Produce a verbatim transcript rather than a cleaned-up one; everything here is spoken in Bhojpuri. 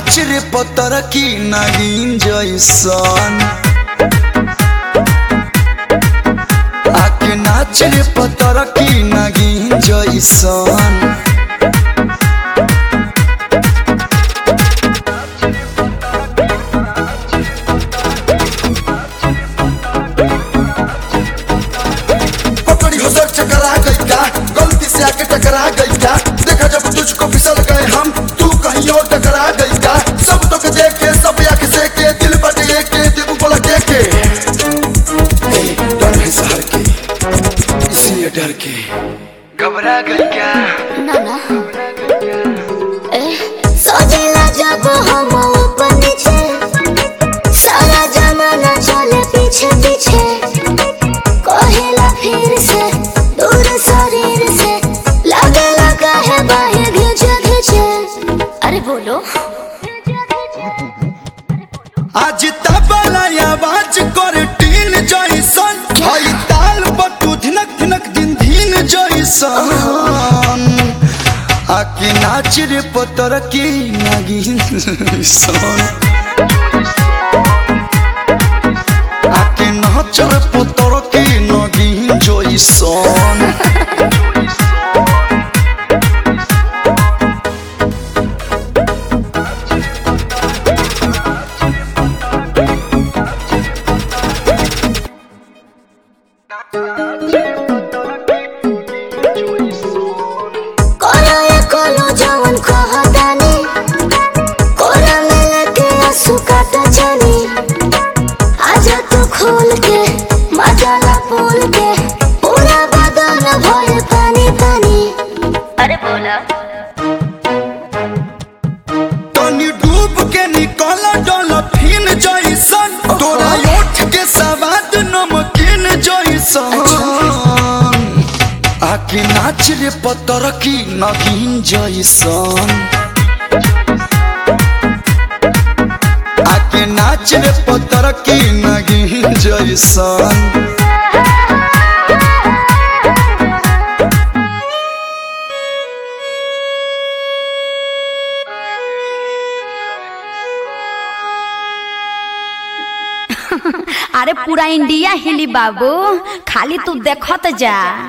नाच रे पतर की नागिन जैसन आके नाच रे पतर की नागिन जैसन पकड़ी हो सर चकरा गई क्या गलती से आके टकरा गई क्या देखा जब तुझको फिसल गए हम तू कहीं और टकरा गई क्या सब तो देख के सब आंख से के दिल बटे के दिल बोला के के डर है शहर के इसलिए डर के घबरा गई क्या ना ना ए सोचेला जब हम ऊपर नीचे सारा जमाना चले पीछे पीछे कहेला फिर से दूर शरीर से लगे लगा है बाहें घिंचे घिंचे अरे बोलो आज तबला आवाज कर टीन जैसन हई ताल बटू धिनक धिनक दिन धीन जैसन आके नाच रे पतर की नागिन जैसन आके नाच रे पतर की नागिन जैसन कोला ये कोलो जवन कहतानी कोला में लेके आंसू काटा जानी आजा तू खोल के मजाला बोल के पूरा बदन भर पानी पानी अरे बोला तनी डूब के निकल डॉल्फिन जैसन तोरा ओठ के सवाद नमकीन जैसन आके नाच रे पतर की नागिन जैसन आके नाच रे पतर की नागिन जैसन अरे पूरा इंडिया हिली बाबू खाली तू देखत जा।